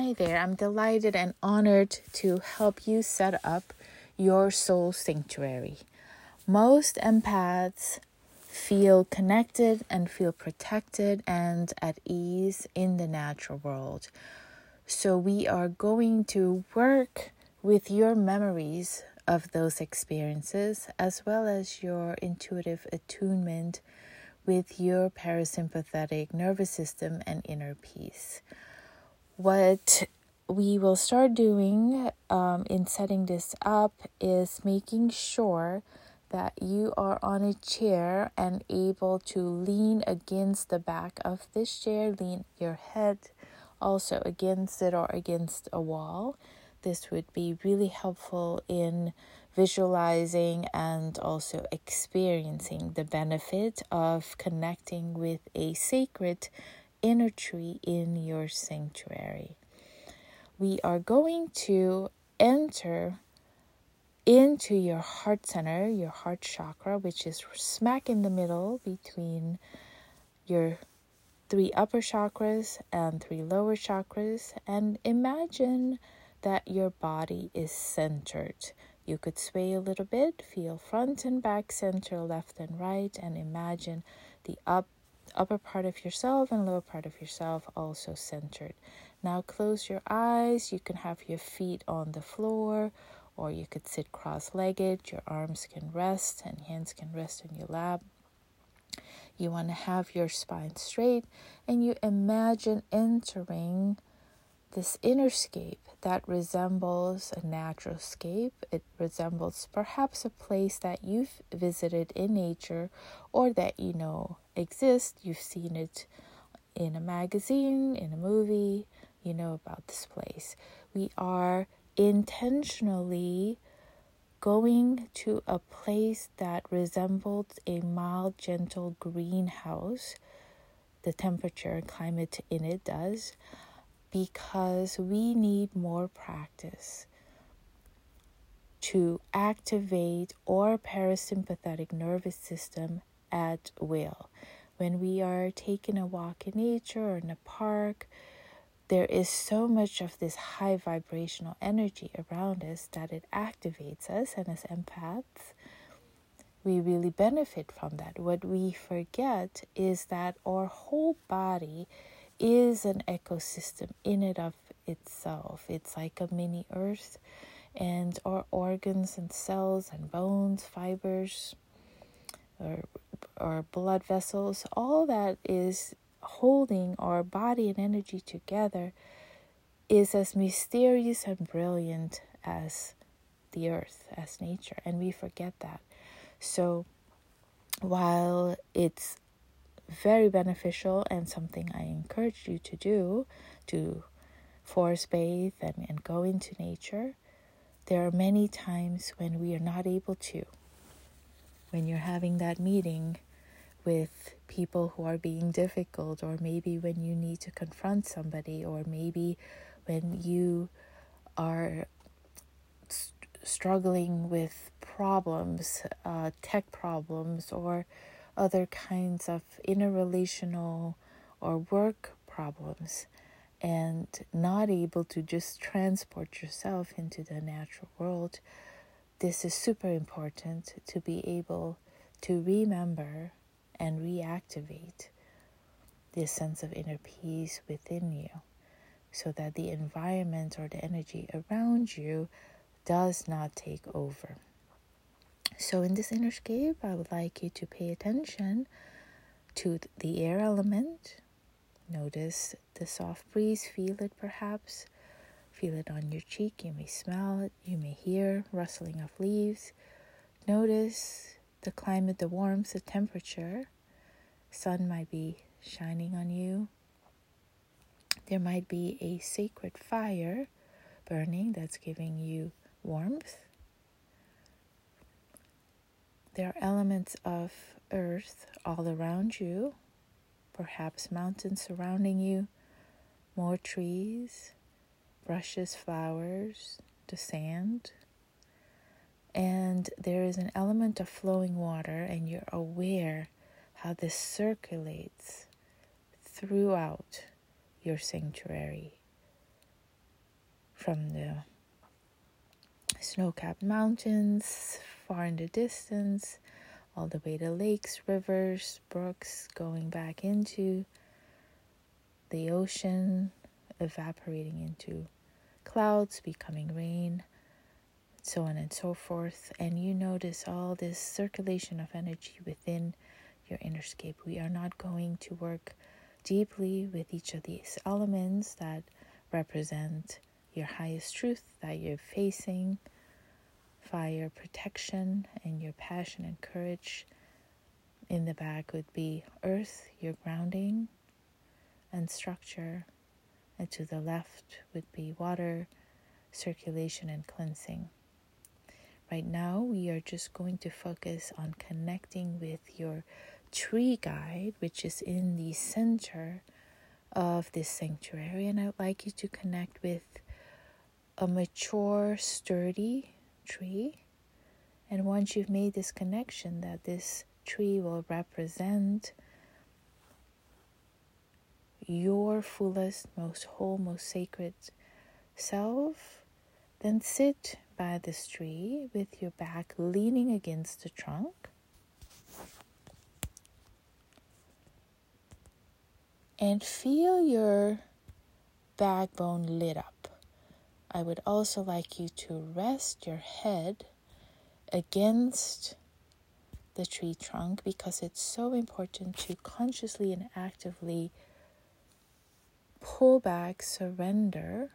Hi there. I'm delighted and honored to help you set up your soul sanctuary. Most empaths feel connected and feel protected and at ease in the natural world. So we are going to work with your memories of those experiences as well as your intuitive attunement with your parasympathetic nervous system and inner peace. What we will start doing in setting this up is making sure that you are on a chair and able to lean against the back of this chair, lean your head also against it or against a wall. This would be really helpful in visualizing and also experiencing the benefit of connecting with a sacred inner tree in your sanctuary. We are going to enter into your heart center, your heart chakra, which is smack in the middle between your 3 upper chakras and 3 lower chakras, and imagine that your body is centered. You could sway a little bit, feel front and back center, left and right, and imagine the upper part of yourself and lower part of yourself also centered. Now close your eyes. You can have your feet on the floor, or you could sit cross-legged. Your arms can rest and hands can rest in your lap. You want to have your spine straight, and you imagine entering this inner scape that resembles a natural scape. It resembles perhaps a place that you've visited in nature or that you know exists. You've seen it in a magazine, in a movie. You know about this place. We are intentionally going to a place that resembled a mild, gentle greenhouse. The temperature and climate in it does, because we need more practice to activate our parasympathetic nervous system at will. When we are taking a walk in nature or in a park, there is so much of this high vibrational energy around us that it activates us, and as empaths, we really benefit from that. What we forget is that our whole body is an ecosystem in and of itself. It's like a mini earth, and our organs and cells and bones, fibers, or blood vessels, all that is holding our body and energy together is as mysterious and brilliant as the earth, as nature, and we forget that. So while it's very beneficial and something I encourage you to do, to forest bathe and go into nature, there are many times when we are not able to. When you're having that meeting with people who are being difficult, or maybe when you need to confront somebody, or maybe when you are struggling with problems, tech problems, or other kinds of interrelational or work problems, and not able to just transport yourself into the natural world, this is super important to be able to remember and reactivate this sense of inner peace within you, so that the environment or the energy around you does not take over. So in this inner scape, I would like you to pay attention to the air element. Notice the soft breeze, feel it perhaps. Feel it on your cheek, you may smell it, you may hear rustling of leaves. Notice the climate, the warmth, the temperature. Sun might be shining on you. There might be a sacred fire burning that's giving you warmth. There are elements of earth all around you, perhaps mountains surrounding you, more trees, brushes, flowers, the sand. And there is an element of flowing water, and you're aware how this circulates throughout your sanctuary. from the snow-capped mountains far in the distance, all the way to lakes, rivers, brooks, going back into the ocean, evaporating into clouds, becoming rain, so on and so forth. And you notice all this circulation of energy within your inner scape. We are not going to work deeply with each of these elements that represent your highest truth that you're facing. Fire, protection, and your passion and courage. In the back would be earth, your grounding and structure. And to the left would be water, circulation, and cleansing. Right now, we are just going to focus on connecting with your tree guide, which is in the center of this sanctuary. And I'd like you to connect with a mature, sturdy tree. And once you've made this connection that this tree will represent your fullest, most whole, most sacred self, then sit by this tree with your back leaning against the trunk. And feel your backbone lit up. I would also like you to rest your head against the tree trunk because it's so important to consciously and actively pull back, surrender,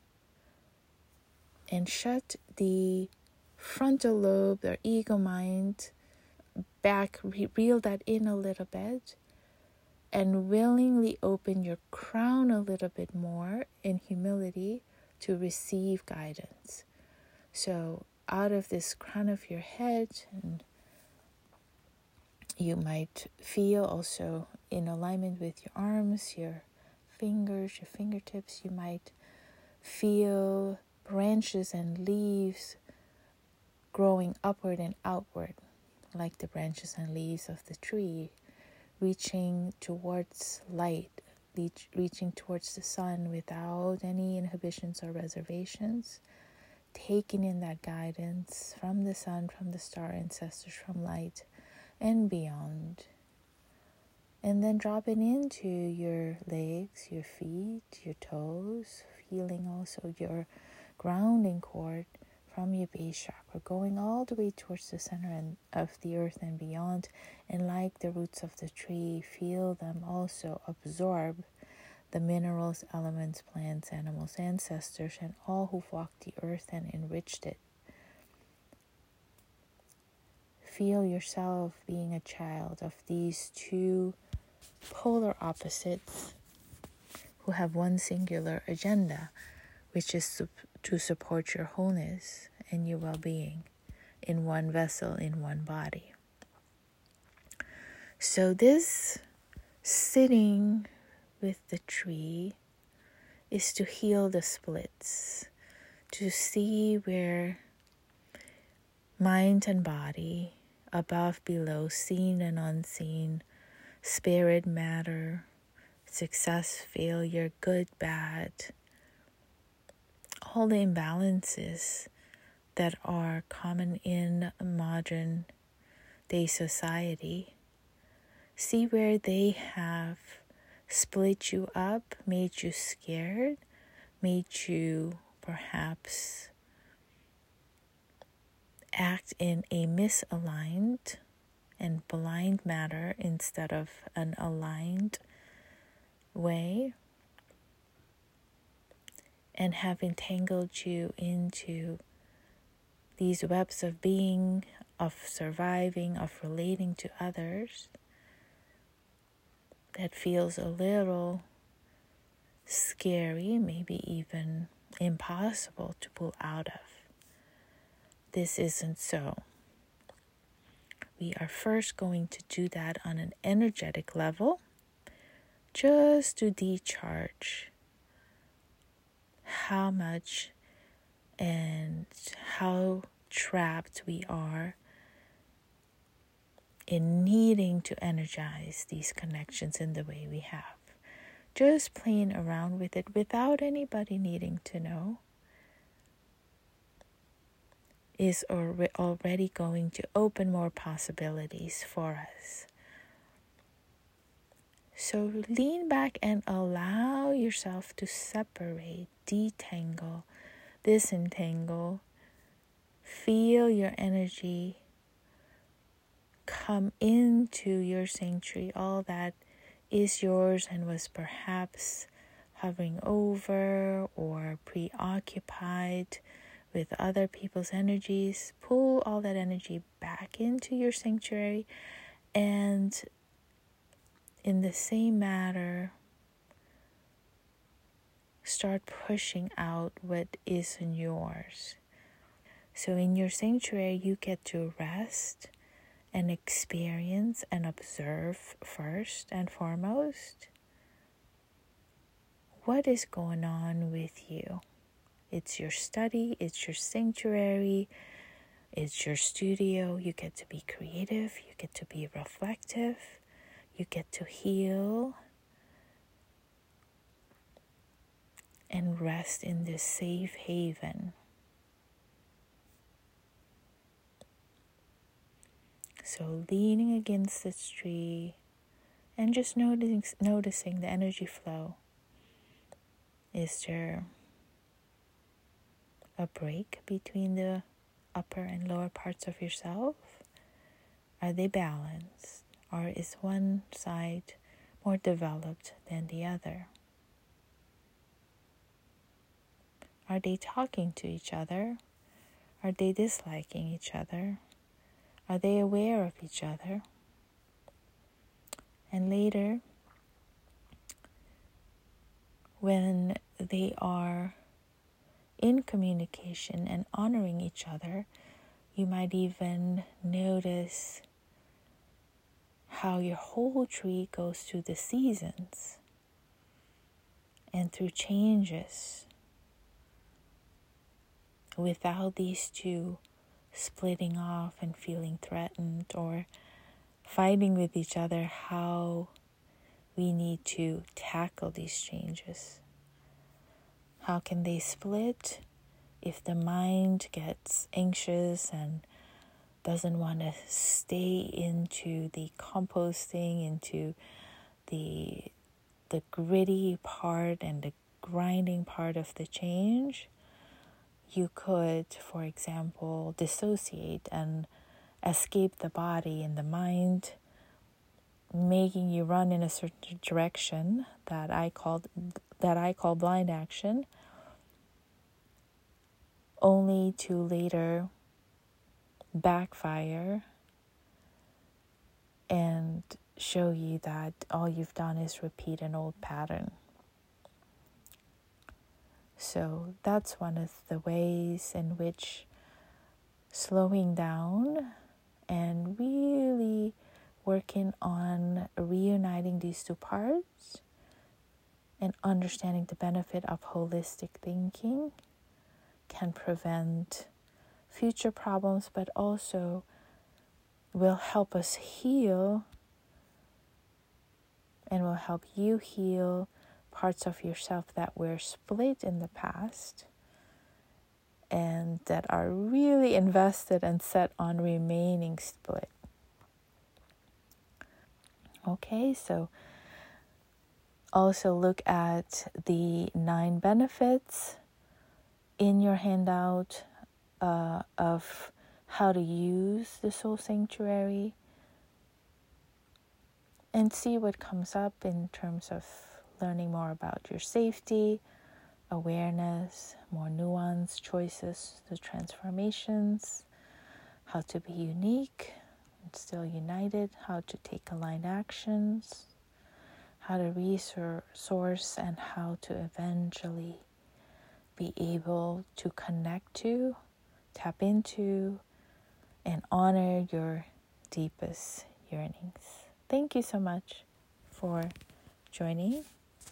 and shut the frontal lobe or ego mind back, reel that in a little bit, and willingly open your crown a little bit more in humility to receive guidance. So out of this crown of your head, and you might feel also in alignment with your arms, your fingers, your fingertips, you might feel branches and leaves growing upward and outward, like the branches and leaves of the tree, reaching towards light, reaching towards the sun without any inhibitions or reservations, taking in that guidance from the sun, from the star ancestors, from light and beyond. And then dropping into your legs, your feet, your toes, feeling also your grounding cord from your base chakra, going all the way towards the center of the earth and beyond. And like the roots of the tree, feel them also absorb the minerals, elements, plants, animals, ancestors, and all who've walked the earth and enriched it. Feel yourself being a child of these two polar opposites who have one singular agenda, which is to support your wholeness and your well-being in one vessel, in one body. So this sitting with the tree is to heal the splits, to see where mind and body, above, below, seen and unseen, spirit, matter, success, failure, good, bad, all the imbalances that are common in modern day society. See where they have split you up, made you scared, made you perhaps act in a misaligned and blind manner instead of an aligned way, and have entangled you into these webs of being, of surviving, of relating to others that feels a little scary, maybe even impossible to pull out of. This isn't so. We are first going to do that on an energetic level, just to decharge how much and how trapped we are in needing to energize these connections in the way we have. Just playing around with it without anybody needing to know. is already going to open more possibilities for us. So lean back and allow yourself to separate, detangle, disentangle. Feel your energy come into your sanctuary, all that is yours and was perhaps hovering over or preoccupied with other people's energies. Pull all that energy back into your sanctuary, and in the same manner, start pushing out what isn't yours. So in your sanctuary, you get to rest and experience and observe first and foremost what is going on with you. It's your study, it's your sanctuary, it's your studio. You get to be creative, you get to be reflective, you get to heal and rest in this safe haven. So leaning against this tree and just noticing the energy flow. Is there a break between the upper and lower parts of yourself? Are they balanced? Or is one side more developed than the other? Are they talking to each other? Are they disliking each other? Are they aware of each other? And later, when they are in communication and honoring each other, you might even notice how your whole tree goes through the seasons and through changes without these two splitting off and feeling threatened or fighting with each other, how we need to tackle these changes. How can they split if the mind gets anxious and doesn't want to stay into the composting, into the gritty part and the grinding part of the change? You could, for example, dissociate and escape the body and the mind, making you run in a certain direction that I call blind action, only to later backfire and show you that all you've done is repeat an old pattern. So that's one of the ways in which slowing down and really working on reuniting these two parts and understanding the benefit of holistic thinking can prevent future problems, but also will help us heal and will help you heal parts of yourself that were split in the past and that are really invested and set on remaining split. Okay, so also look at the 9 benefits in your handout of how to use the Soul Sanctuary, and see what comes up in terms of learning more about your safety, awareness, more nuanced choices, the transformations, how to be unique and still united, how to take aligned actions, how to resource, and how to eventually be able to connect to, tap into, and honor your deepest yearnings. Thank you so much for joining,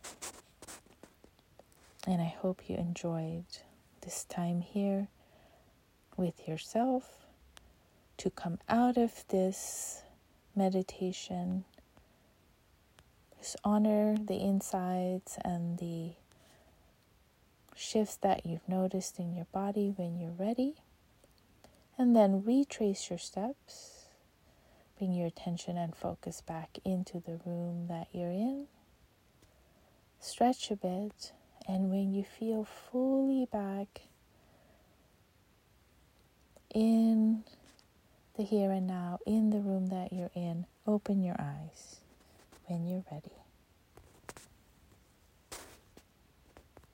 and I hope you enjoyed this time here with yourself to come out of this meditation. Just honor the insights and the shifts that you've noticed in your body. When you're ready, And then retrace your steps. Bring your attention and focus back into the room that you're in. Stretch a bit, and when you feel fully back in the here and now, in the room that you're in, open your eyes when you're ready.